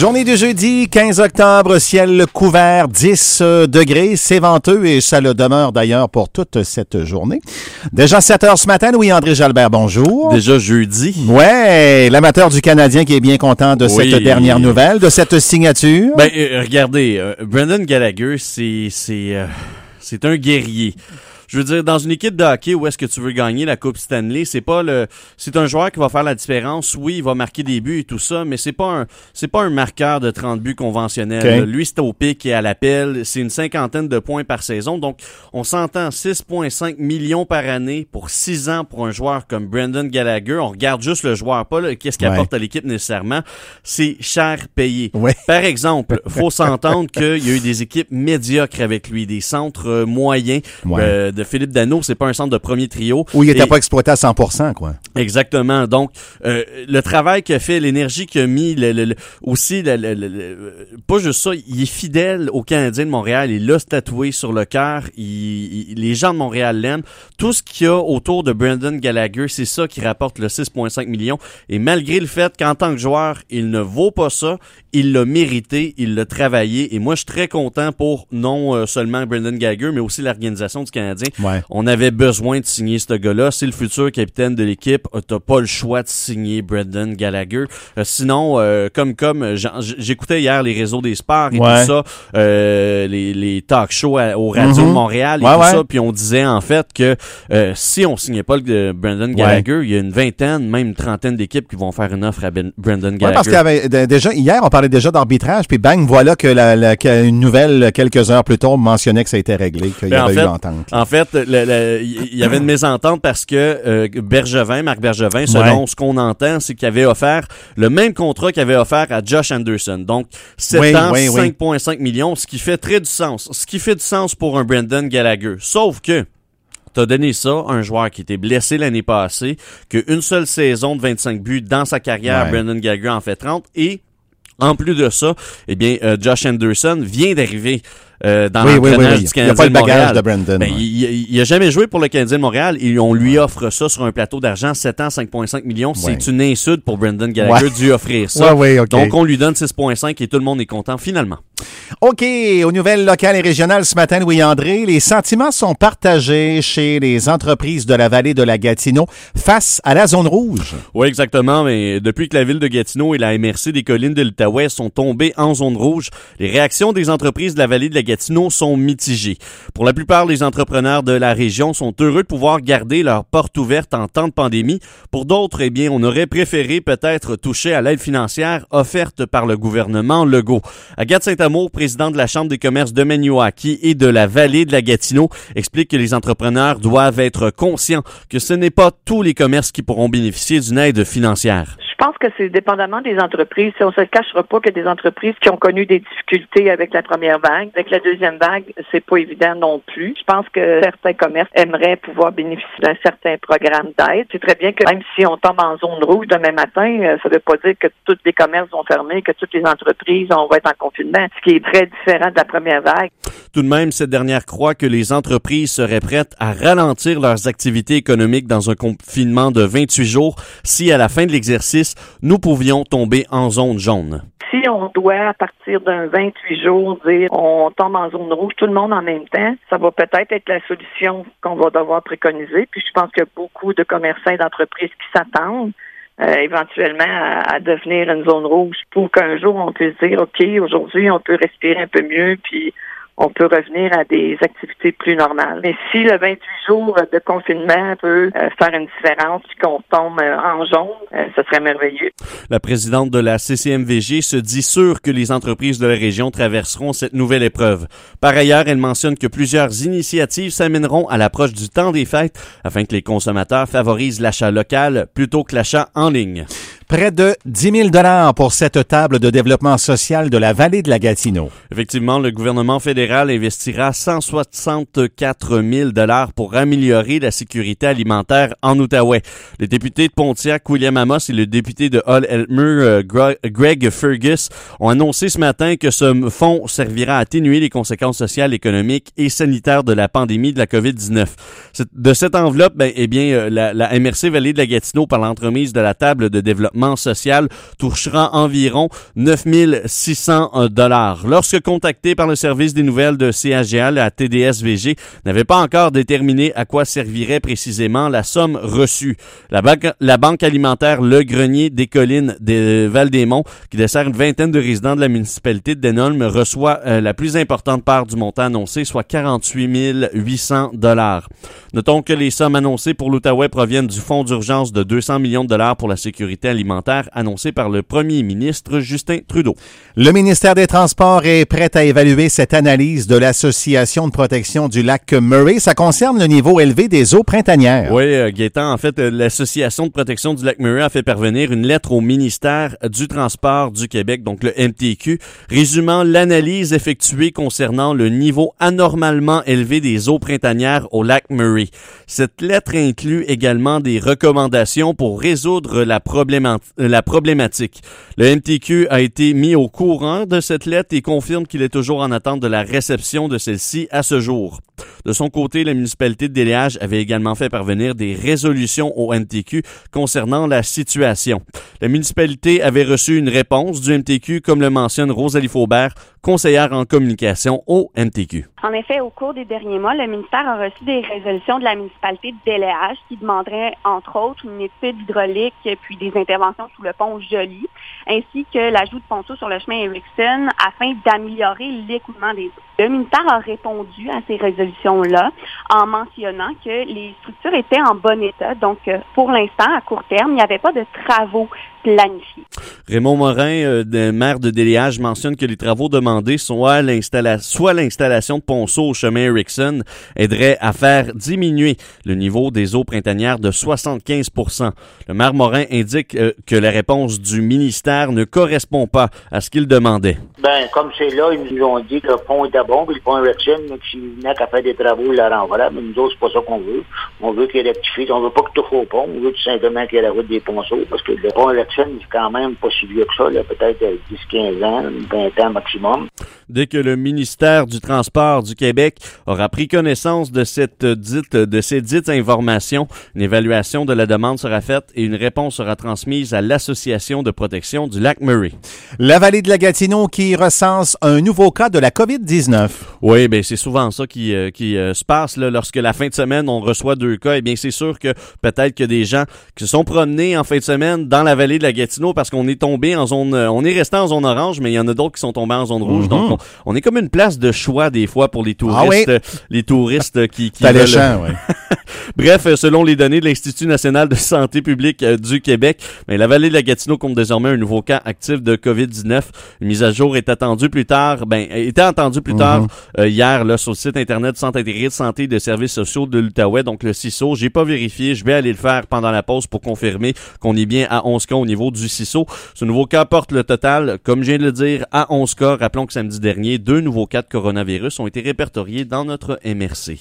Journée de jeudi, 15 octobre, ciel couvert, 10 degrés, c'est venteux et ça le demeure d'ailleurs pour toute cette journée. Déjà 7 heures ce matin, Louis-André Jalbert, bonjour. Déjà jeudi. Ouais, l'amateur du Canadien qui est bien content de cette dernière nouvelle, de cette signature. Ben, regardez, Brendan Gallagher, c'est un guerrier. Je veux dire, dans une équipe de hockey où est-ce que tu veux gagner la Coupe Stanley, c'est un joueur qui va faire la différence. Oui, il va marquer des buts et tout ça, mais c'est pas un marqueur de 30 buts conventionnel. Okay. Lui, c'est au pic et à l'appel. C'est une 50aine de points par saison. Donc, on s'entend 6,5 millions par année pour 6 ans pour un joueur comme Brendan Gallagher. On regarde juste le joueur, pas qu'est-ce qu'il apporte à l'équipe nécessairement. C'est cher payé. Ouais. Par exemple, faut s'entendre qu'il y a eu des équipes médiocres avec lui, des centres moyens. De Philippe Danault, c'est pas un centre de premier trio. Où il était pas exploité à 100%, quoi. Exactement. Donc, le travail qu'il a fait, l'énergie qu'il a mis, aussi, pas juste ça, il est fidèle aux Canadiens de Montréal. Il l'a tatoué sur le cœur. Les gens de Montréal l'aiment. Tout ce qu'il y a autour de Brendan Gallagher, c'est ça qui rapporte le 6,5 millions. Et malgré le fait qu'en tant que joueur, il ne vaut pas ça, il l'a mérité, il l'a travaillé. Et moi, je suis très content pour non seulement Brendan Gallagher, mais aussi l'organisation du Canadien. Ouais. On avait besoin de signer ce gars-là. C'est le futur capitaine de l'équipe. T'as pas le choix de signer Brendan Gallagher. Sinon, j'écoutais hier les réseaux des sports et tout ça, les talk shows au radio de Montréal et tout ça, puis on disait en fait que si on signait pas le Brendan Gallagher, il y a une vingtaine, même une trentaine d'équipes qui vont faire une offre à Brendan Gallagher. Ouais, parce qu'il y avait déjà hier, on parlait déjà d'arbitrage, puis bang, voilà que une nouvelle quelques heures plus tard mentionnait que ça a été réglé, qu'il y avait eu l'entente. En fait, il y avait une mésentente parce que Marc Bergevin, selon ce qu'on entend, c'est qu'il avait offert le même contrat qu'il avait offert à Josh Anderson. Donc, 7 ans, 5,5 millions, ce qui fait très du sens. Ce qui fait du sens pour un Brendan Gallagher. Sauf que t'as donné ça à un joueur qui était blessé l'année passée, qu'une seule saison de 25 buts dans sa carrière, Brendan Gallagher en fait 30, et en plus de ça, eh bien, Josh Anderson vient d'arriver dans l'entraînage du Canadien de Montréal. Il n'y a pas le bagage de Brendan. Il n'a jamais joué pour le Canadien de Montréal et on lui offre ça sur un plateau d'argent, 7 ans, 5,5 millions. C'est une insulte pour Brendan Gallagher d'y offrir ça. Donc, on lui donne 6,5 et tout le monde est content finalement. OK, aux nouvelles locales et régionales ce matin, Louis-André, les sentiments sont partagés chez les entreprises de la vallée de la Gatineau face à la zone rouge. Oui, exactement, mais depuis que la ville de Gatineau et la MRC des collines de l'Outaouais sont tombées en zone rouge, les réactions des entreprises de la vallée de la Gatineau sont mitigées. Pour la plupart, les entrepreneurs de la région sont heureux de pouvoir garder leurs portes ouvertes en temps de pandémie. Pour d'autres, eh bien, on aurait préféré peut-être toucher à l'aide financière offerte par le gouvernement Legault. Agathe Saint-Amour, présidente de la Chambre des commerces de Maniouaki et de la vallée de la Gatineau, explique que les entrepreneurs doivent être conscients que ce n'est pas tous les commerces qui pourront bénéficier d'une aide financière. Je pense que c'est dépendamment des entreprises. On se le cachera pas qu'il y a des entreprises qui ont connu des difficultés avec la première vague. Avec la deuxième vague, c'est pas évident non plus. Je pense que certains commerces aimeraient pouvoir bénéficier d'un certain programme d'aide. C'est très bien que même si on tombe en zone rouge demain matin, ça veut pas dire que tous les commerces vont fermer, que toutes les entreprises vont être en confinement, ce qui est très différent de la première vague. Tout de même, cette dernière croit que les entreprises seraient prêtes à ralentir leurs activités économiques dans un confinement de 28 jours si, à la fin de l'exercice, nous pouvions tomber en zone jaune. Si on doit, à partir d'un 28 jours, dire on tombe en zone rouge, tout le monde en même temps, ça va peut-être être la solution qu'on va devoir préconiser. Puis je pense qu'il y a beaucoup de commerçants et d'entreprises qui s'attendent éventuellement à devenir une zone rouge pour qu'un jour on puisse dire OK, aujourd'hui on peut respirer un peu mieux puis on peut revenir à des activités plus normales. Mais si le 28 jours de confinement peut faire une différence puis qu'on tombe en jaune, ce serait merveilleux. La présidente de la CCMVG se dit sûre que les entreprises de la région traverseront cette nouvelle épreuve. Par ailleurs, elle mentionne que plusieurs initiatives s'amèneront à l'approche du temps des fêtes afin que les consommateurs favorisent l'achat local plutôt que l'achat en ligne. Près de 10 000 pour cette table de développement social de la vallée de la Gatineau. Effectivement, le gouvernement fédéral investira 164 000 pour améliorer la sécurité alimentaire en Outaouais. Le député de Pontiac, William Amos, et le député de Hull-Elmer, Greg Fergus, ont annoncé ce matin que ce fonds servira à atténuer les conséquences sociales, économiques et sanitaires de la pandémie de la COVID-19. De cette enveloppe, la MRC Vallée de la Gatineau, par l'entremise de la table de développement développement social touchera environ 9 600 $. Lorsque contacté par le service des nouvelles de CAGA, la TDSVG n'avait pas encore déterminé à quoi servirait précisément la somme reçue. La banque alimentaire Le Grenier des Collines de Val-des-Monts, qui dessert une vingtaine de résidents de la municipalité de Denholm, reçoit la plus importante part du montant annoncé, soit 48 800 $. Notons que les sommes annoncées pour l'Outaouais proviennent du fonds d'urgence de 200 millions de dollars pour la sécurité alimentaire annoncé par le premier ministre Justin Trudeau. Le ministère des Transports est prêt à évaluer cette analyse de l'Association de protection du lac Murray. Ça concerne le niveau élevé des eaux printanières. Oui, Gaétan, en fait, l'Association de protection du lac Murray a fait parvenir une lettre au ministère du Transport du Québec, donc le MTQ, résumant l'analyse effectuée concernant le niveau anormalement élevé des eaux printanières au lac Murray. Cette lettre inclut également des recommandations pour résoudre la problématique. Le MTQ a été mis au courant de cette lettre et confirme qu'il est toujours en attente de la réception de celle-ci à ce jour. De son côté, la municipalité de Déléage avait également fait parvenir des résolutions au MTQ concernant la situation. La municipalité avait reçu une réponse du MTQ, comme le mentionne Rosalie Faubert, conseillère en communication au MTQ. En effet, au cours des derniers mois, le ministère a reçu des résolutions de la municipalité de Déléage qui demanderaient, entre autres, une étude hydraulique puis des interventions sous le pont Joly, ainsi que l'ajout de ponceaux sur le chemin Erickson afin d'améliorer l'écoulement des eaux. Le ministère a répondu à ces résolutions-là en mentionnant que les structures étaient en bon état. Donc, pour l'instant, à court terme, il n'y avait pas de travaux planifiés. Raymond Morin, maire de Déléage, mentionne que les travaux demandés soit l'installation de ponceaux au chemin Erickson aiderait à faire diminuer le niveau des eaux printanières de 75%. Le maire Morin indique que la réponse du ministère ne correspond pas à ce qu'il demandait. Ben, comme c'est là, ils nous ont dit que le pont était bon, puis le pont Erickson, s'il venait qu'à faire des travaux, il le renvoie. Mais nous autres, c'est pas ça qu'on veut. On veut qu'il rectifie. On veut pas que tout faut au pont. On veut tout simplement qu'il y ait la route des ponceaux, parce que le pont Erickson, c'est quand même pas si vieux que ça, là, peut-être 10-15 ans, 20 ans maximum. Dès que le ministère du Transport du Québec aura pris connaissance de ces dites informations, une évaluation de la demande sera faite et une réponse sera transmise à l'Association de protection du lac Murray. La vallée de la Gatineau qui recense un nouveau cas de la COVID-19. Oui, ben c'est souvent ça qui se passe là, lorsque la fin de semaine on reçoit 2 cas. Eh bien, c'est sûr que peut-être que des gens qui se sont promenés en fin de semaine dans la vallée de la Gatineau parce qu'on est tombé en zone, on est resté en zone orange, mais il y en a d'autres qui sont tombés en zone rouge. Donc on est comme une place de choix des fois pour les touristes, les touristes qui veulent. Ouais. Bref, selon les données de l'Institut national de santé publique du Québec, la vallée de la Gatineau compte désormais un nouveau cas actif de COVID-19. Une mise à jour était attendue plus tard, hier là, sur le site internet du Centre intégré de santé et de services sociaux de l'Outaouais, donc le CISO. J'ai pas vérifié, je vais aller le faire pendant la pause pour confirmer qu'on est bien à 11 cas au niveau du CISO. Ce nouveau cas porte le total, comme je viens de le dire, à 11 cas. Rappelons que samedi dernier, 2 nouveaux cas de coronavirus ont été répertoriés dans notre MRC.